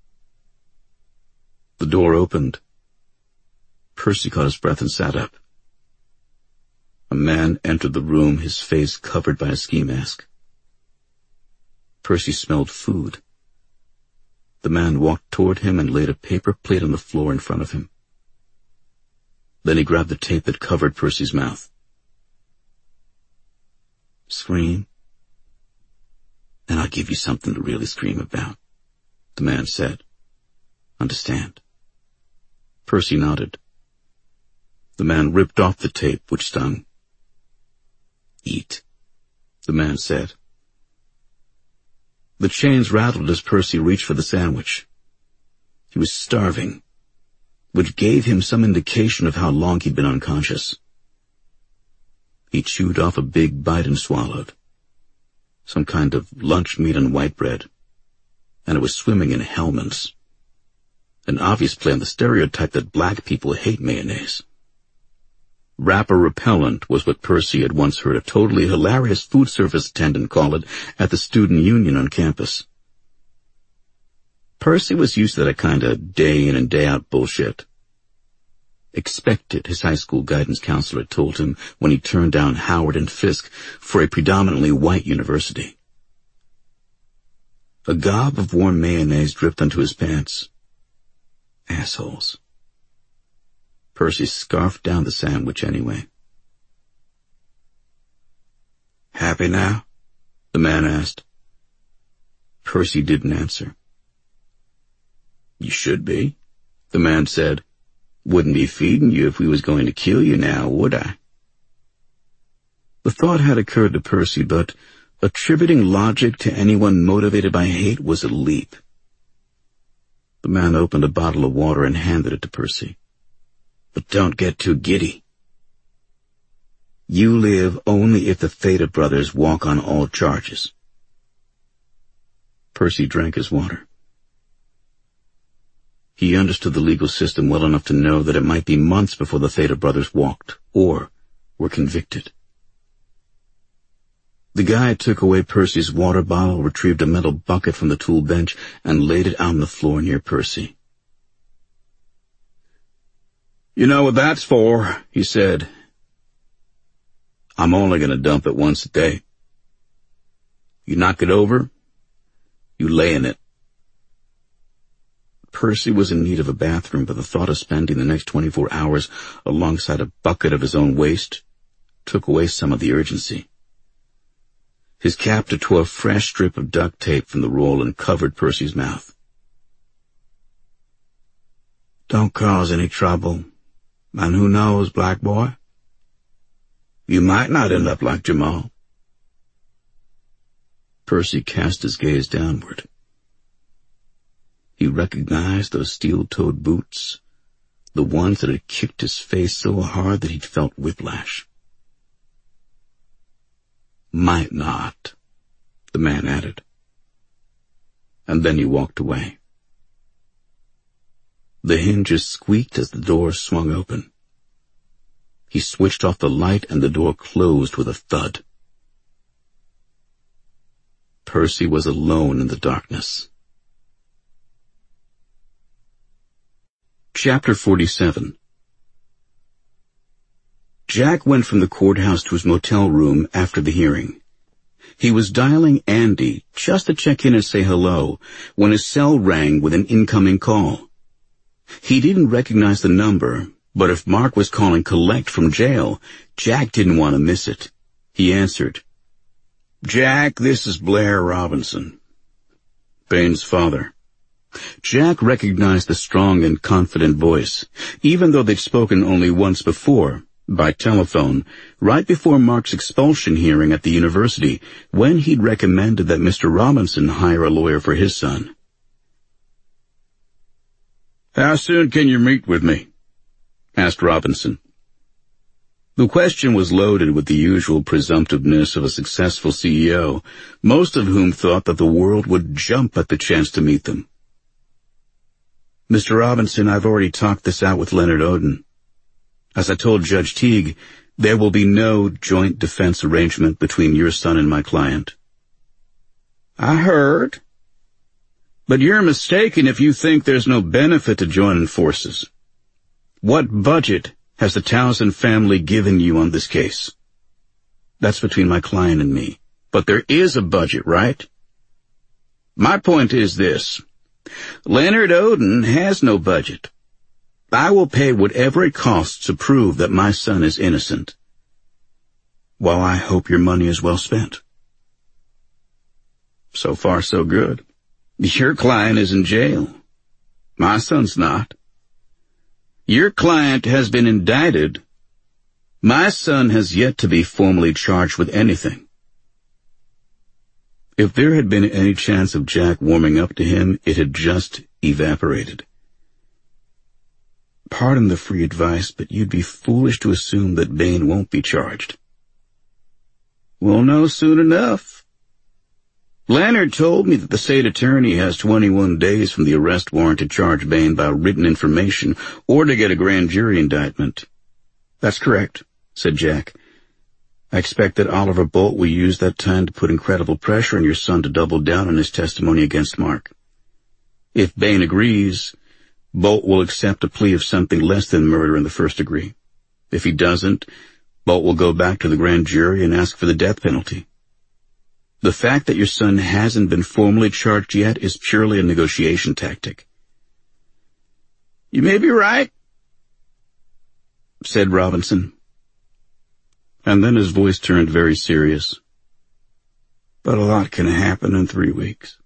The door opened. Percy caught his breath and sat up. A man entered the room, his face covered by a ski mask. Percy smelled food. The man walked toward him and laid a paper plate on the floor in front of him. Then he grabbed the tape that covered Percy's mouth. "Scream, and I'll give you something to really scream about," the man said. "Understand?" Percy nodded. The man ripped off the tape, which stung. "Eat," the man said. The chains rattled as Percy reached for the sandwich. He was starving, which gave him some indication of how long he'd been unconscious. He chewed off a big bite and swallowed. Some kind of lunch meat and white bread, and it was swimming in Hellmann's. An obvious play on the stereotype that black people hate mayonnaise. Wrapper repellent was what Percy had once heard a totally hilarious food service attendant call it at the student union on campus. Percy was used to that kind of day in and day out bullshit. Expected, his high school guidance counselor told him when he turned down Howard and Fisk for a predominantly white university. A gob of warm mayonnaise dripped onto his pants. Assholes. Percy scarfed down the sandwich anyway. "Happy now?" the man asked. Percy didn't answer. "You should be," the man said. "Wouldn't be feeding you if we was going to kill you now, would I?" The thought had occurred to Percy, but attributing logic to anyone motivated by hate was a leap. The man opened a bottle of water and handed it to Percy. "But don't get too giddy. You live only if the Theta brothers walk on all charges." Percy drank his water. He understood the legal system well enough to know that it might be months before the Theta brothers walked, or were convicted. The guy took away Percy's water bottle, retrieved a metal bucket from the tool bench, and laid it out on the floor near Percy. "You know what that's for," he said. "I'm only going to dump it once a day. You knock it over, you lay in it." Percy was in need of a bathroom, but the thought of spending the next twenty-four hours alongside a bucket of his own waste took away some of the urgency. His captor tore a fresh strip of duct tape from the roll and covered Percy's mouth. "Don't cause any trouble. And who knows, black boy? You might not end up like Jamal." Percy cast his gaze downward. He recognized those steel-toed boots, the ones that had kicked his face so hard that he'd felt whiplash. "Might not," the man added. and then he walked away. The hinges squeaked as the door swung open. He switched off the light and the door closed with a thud. Percy was alone in the darkness. Chapter forty-seven. Jack went from the courthouse to his motel room after the hearing. He was dialing Andy just to check in and say hello when his cell rang with an incoming call. He didn't recognize the number, but if Mark was calling collect from jail, Jack didn't want to miss it. He answered. "Jack, this is Blair Robinson, Bain's father." Jack recognized the strong and confident voice, even though they'd spoken only once before, by telephone, right before Mark's expulsion hearing at the university, when he'd recommended that Mister Robinson hire a lawyer for his son. "How soon can you meet with me?" asked Robinson. The question was loaded with the usual presumptiveness of a successful C E O, most of whom thought that the world would jump at the chance to meet them. "Mister Robinson, I've already talked this out with Leonard Oden. As I told Judge Teague, there will be no joint defense arrangement between your son and my client." "I heard. But you're mistaken if you think there's no benefit to joining forces. What budget has the Townsend family given you on this case?" "That's between my client and me. But there is a budget, right?" "My point is this. Leonard Oden has no budget. I will pay whatever it costs to prove that my son is innocent." "Well, I hope your money is well spent." "So far, so good. Your client is in jail. My son's not. Your client has been indicted. My son has yet to be formally charged with anything." If there had been any chance of Jack warming up to him, it had just evaporated. "Pardon the free advice, but you'd be foolish to assume that Bain won't be charged." "We'll know soon enough. Leonard told me that the state attorney has twenty-one days from the arrest warrant to charge Bain by written information or to get a grand jury indictment." "That's correct," said Jack. "I expect that Oliver Bolt will use that time to put incredible pressure on your son to double down on his testimony against Mark. If Bain agrees, Bolt will accept a plea of something less than murder in the first degree. If he doesn't, Bolt will go back to the grand jury and ask for the death penalty. The fact that your son hasn't been formally charged yet is purely a negotiation tactic." "You may be right," said Robinson. And then his voice turned very serious. "But a lot can happen in three weeks."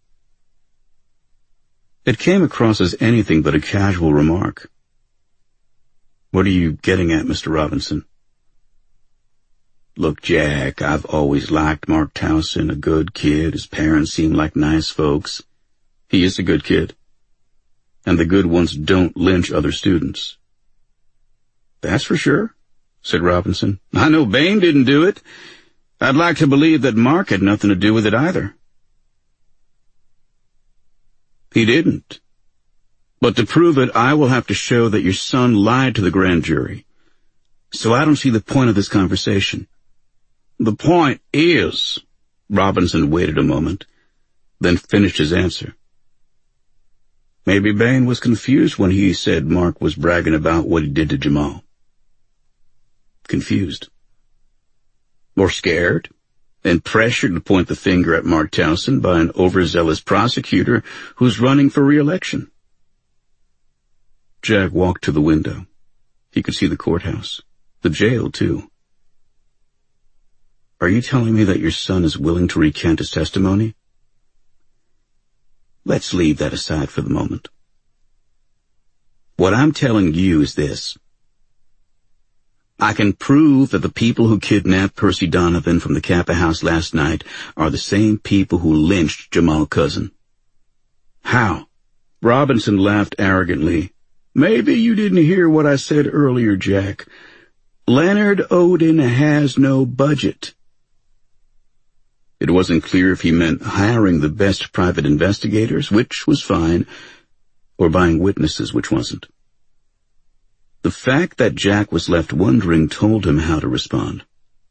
It came across as anything but a casual remark. "What are you getting at, Mister Robinson?" "Look, Jack, I've always liked Mark Townsend, a good kid. His parents seem like nice folks. He is a good kid. And the good ones don't lynch other students." "That's for sure," said Robinson. "I know Bain didn't do it. I'd like to believe that Mark had nothing to do with it either." "He didn't. But to prove it, I will have to show that your son lied to the grand jury. So I don't see the point of this conversation." "The point is," Robinson waited a moment, then finished his answer. "Maybe Bain was confused when he said Mark was bragging about what he did to Jamal." "Confused?" "Or scared, and pressured to point the finger at Mark Townsend by an overzealous prosecutor who's running for re-election." Jack walked to the window. He could see the courthouse, the jail, too. "Are you telling me that your son is willing to recant his testimony?" "Let's leave that aside for the moment. What I'm telling you is this. I can prove that the people who kidnapped Percy Donovan from the Kappa house last night are the same people who lynched Jamal Cousin." "How?" Robinson laughed arrogantly. "Maybe you didn't hear what I said earlier, Jack. Leonard Oden has no budget." It wasn't clear if he meant hiring the best private investigators, which was fine, or buying witnesses, which wasn't. The fact that Jack was left wondering told him how to respond.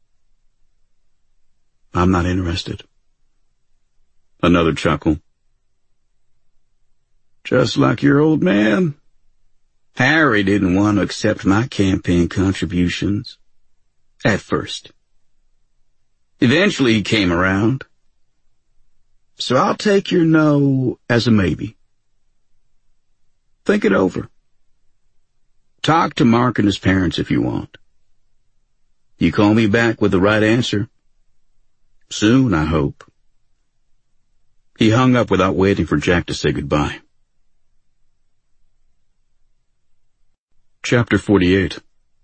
I'm not interested. Another chuckle. Just like your old man. Harry didn't want to accept my campaign contributions. At first. Eventually he came around. So I'll take your no as a maybe. Think it over. Talk to Mark and his parents if you want. You call me back with the right answer. Soon, I hope. He hung up without waiting for Jack to say goodbye. Chapter forty-eight.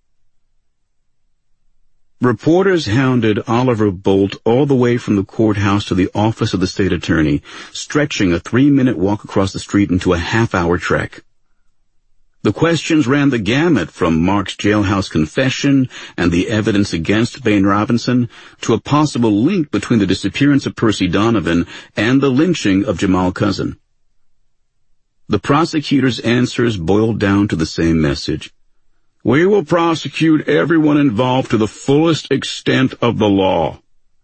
Reporters hounded Oliver Bolt all the way from the courthouse to the office of the state attorney, stretching a three-minute walk across the street into a half-hour trek. The questions ran the gamut from Mark's jailhouse confession and the evidence against Vane Robinson to a possible link between the disappearance of Percy Donovan and the lynching of Jamal Cousin. The prosecutor's answers boiled down to the same message. We will prosecute everyone involved to the fullest extent of the law.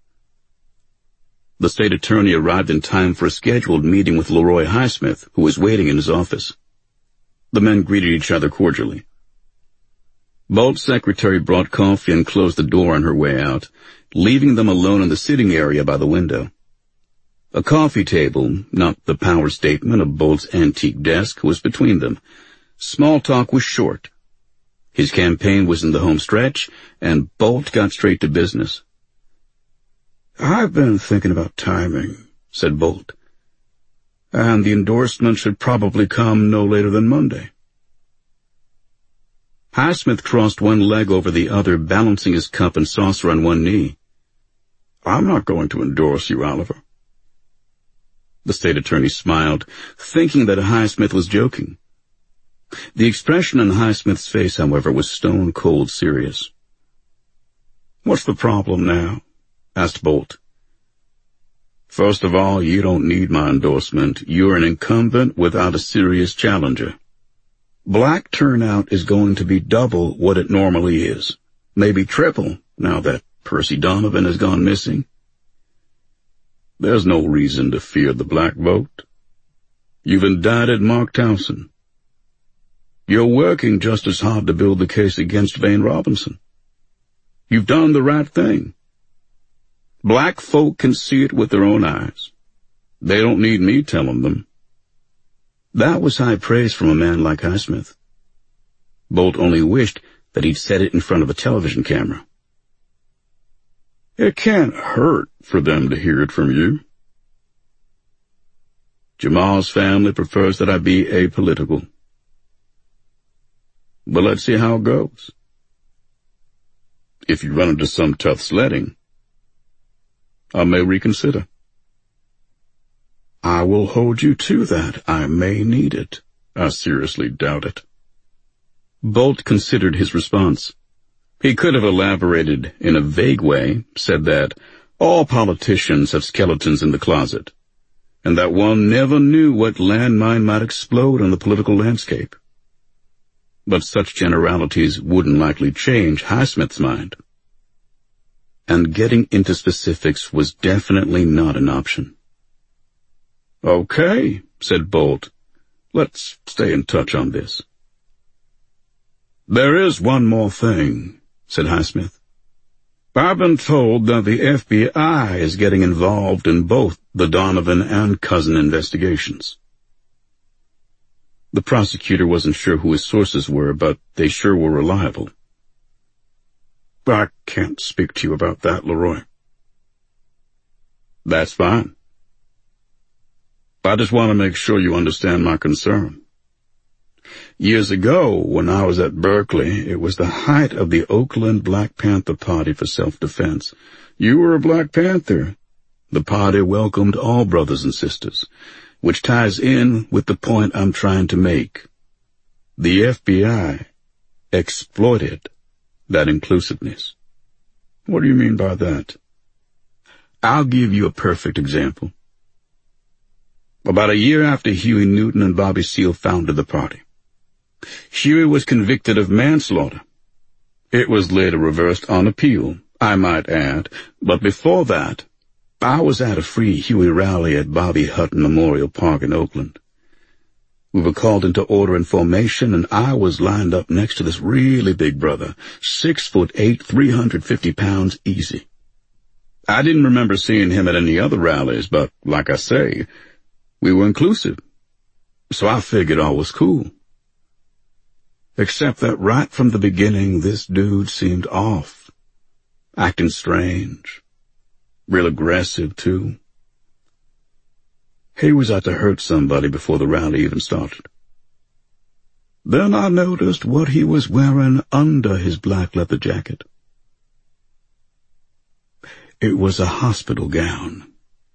The state attorney arrived in time for a scheduled meeting with Leroy Highsmith, who was waiting in his office. The men greeted each other cordially. Bolt's secretary brought coffee and closed the door on her way out, leaving them alone in the sitting area by the window. A coffee table, not the power statement of Bolt's antique desk, was between them. Small talk was short. His campaign was in the home stretch, and Bolt got straight to business. I've been thinking about timing, said Bolt. And the endorsement should probably come no later than Monday. Highsmith crossed one leg over the other, balancing his cup and saucer on one knee. I'm not going to endorse you, Oliver. The state attorney smiled, thinking that Highsmith was joking. The expression on Highsmith's face, however, was stone-cold serious. What's the problem now? Asked Bolt. First of all, you don't need my endorsement. You're an incumbent without a serious challenger. Black turnout is going to be double what it normally is, maybe triple, now that Percy Donovan has gone missing. There's no reason to fear the black vote. You've indicted Mark Towson. You're working just as hard to build the case against Vane Robinson. You've done the right thing. Black folk can see it with their own eyes. They don't need me telling them. That was high praise from a man like Highsmith. Bolt only wished that he'd said it in front of a television camera. It can't hurt for them to hear it from you. Jamal's family prefers that I be apolitical. But let's see how it goes. If you run into some tough sledding, I may reconsider. I will hold you to that. I may need it. I seriously doubt it. Bolt considered his response. He could have elaborated in a vague way, said that all politicians have skeletons in the closet, and that one never knew what landmine might explode on the political landscape. But such generalities wouldn't likely change Highsmith's mind. And getting into specifics was definitely not an option. Okay, said Bolt. Let's stay in touch on this. There is one more thing, said Highsmith. I've been told that the F B I is getting involved in both the Donovan and Cousin investigations. The prosecutor wasn't sure who his sources were, but they sure were reliable. I can't speak to you about that, Leroy. That's fine. I just want to make sure you understand my concern. Years ago, when I was at Berkeley, it was the height of the Oakland Black Panther Party for self-defense. You were a Black Panther. The party welcomed all brothers and sisters, which ties in with the point I'm trying to make. The F B I exploited that inclusiveness. What do you mean by that? I'll give you a perfect example. About a year after Huey Newton and Bobby Seale founded the party, Huey was convicted of manslaughter. It was later reversed on appeal, I might add, but before that, I was at a Free Huey rally at Bobby Hutton Memorial Park in Oakland. We were called into order and formation, and I was lined up next to this really big brother, six foot eight, three hundred fifty pounds easy. I didn't remember seeing him at any other rallies, but, like I say, we were inclusive, so I figured all was cool. Except that right from the beginning, this dude seemed off, acting strange, real aggressive, too. He was out to hurt somebody before the rally even started. Then I noticed what he was wearing under his black leather jacket. It was a hospital gown.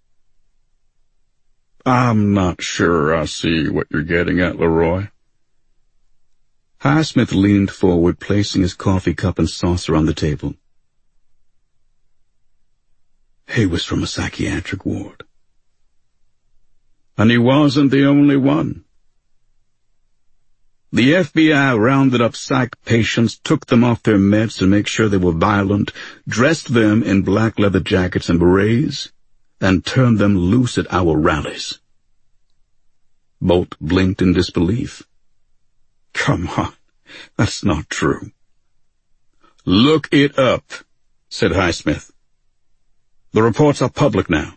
I'm not sure I see what you're getting at, Leroy. Highsmith leaned forward, placing his coffee cup and saucer on the table. He was from a psychiatric ward. And he wasn't the only one. The F B I rounded up psych patients, took them off their meds to make sure they were violent, dressed them in black leather jackets and berets, and turned them loose at our rallies. Bolt blinked in disbelief. Come on, that's not true. Look it up, said Highsmith. The reports are public now.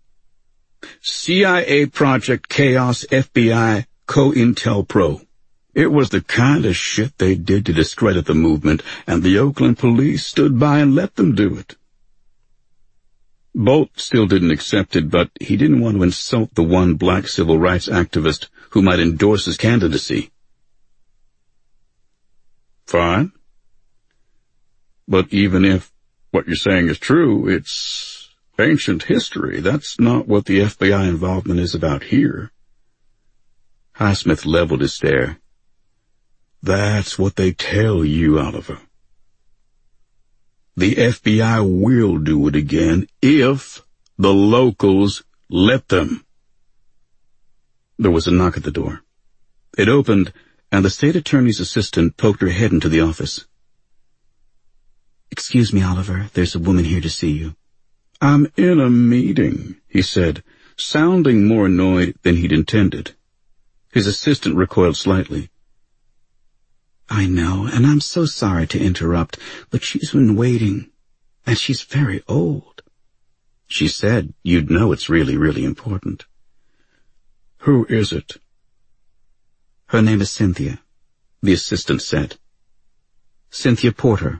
C I A Project Chaos F B I COINTELPRO. It was the kind of shit they did to discredit the movement, and the Oakland police stood by and let them do it. Bolt still didn't accept it, but he didn't want to insult the one black civil rights activist who might endorse his candidacy. Fine. But even if what you're saying is true, it's ancient history. That's not what the F B I involvement is about here. Highsmith leveled his stare. That's what they tell you, Oliver. The F B I will do it again if the locals let them. There was a knock at the door. It opened, and the state attorney's assistant poked her head into the office. Excuse me, Oliver, there's a woman here to see you. I'm in a meeting, he said, sounding more annoyed than he'd intended. His assistant recoiled slightly. I know, and I'm so sorry to interrupt, but she's been waiting, and she's very old. She said you'd know it's really, really important. Who is it? Her name is Cynthia, the assistant said. Cynthia Porter.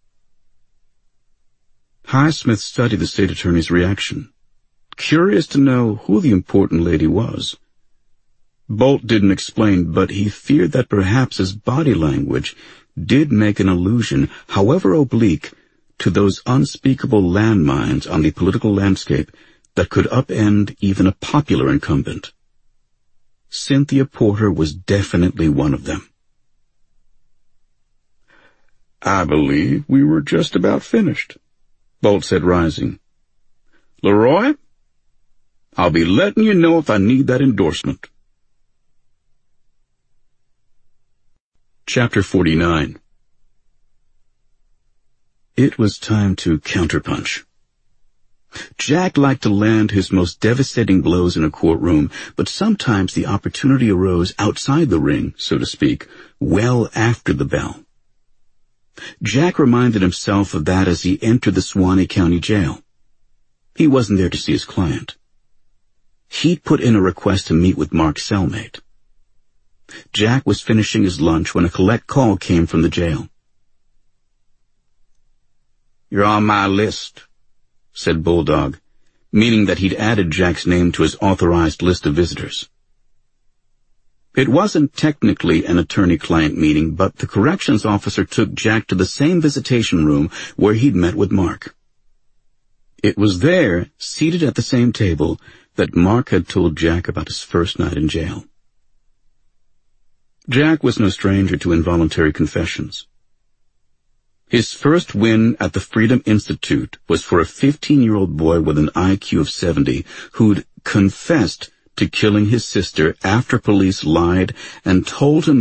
Highsmith studied the state attorney's reaction, curious to know who the important lady was. Bolt didn't explain, but he feared that perhaps his body language did make an allusion, however oblique, to those unspeakable landmines on the political landscape that could upend even a popular incumbent. Cynthia Porter was definitely one of them. I believe we were just about finished, Bolt said, rising. Leroy, I'll be letting you know if I need that endorsement. Chapter forty-nine. It was time to counterpunch. Jack liked to land his most devastating blows in a courtroom, but sometimes the opportunity arose outside the ring, so to speak, well after the bell. Jack reminded himself of that as he entered the Suwannee County Jail. He wasn't there to see his client. He'd put in a request to meet with Mark's cellmate. Jack was finishing his lunch when a collect call came from the jail. You're on my list, said Bulldog, meaning that he'd added Jack's name to his authorized list of visitors. It wasn't technically an attorney-client meeting, but the corrections officer took Jack to the same visitation room where he'd met with Mark. It was there, seated at the same table, that Mark had told Jack about his first night in jail. Jack was no stranger to involuntary confessions. His first win at the Freedom Institute was for a fifteen-year-old boy with an I Q of seventy who'd confessed to killing his sister after police lied and told him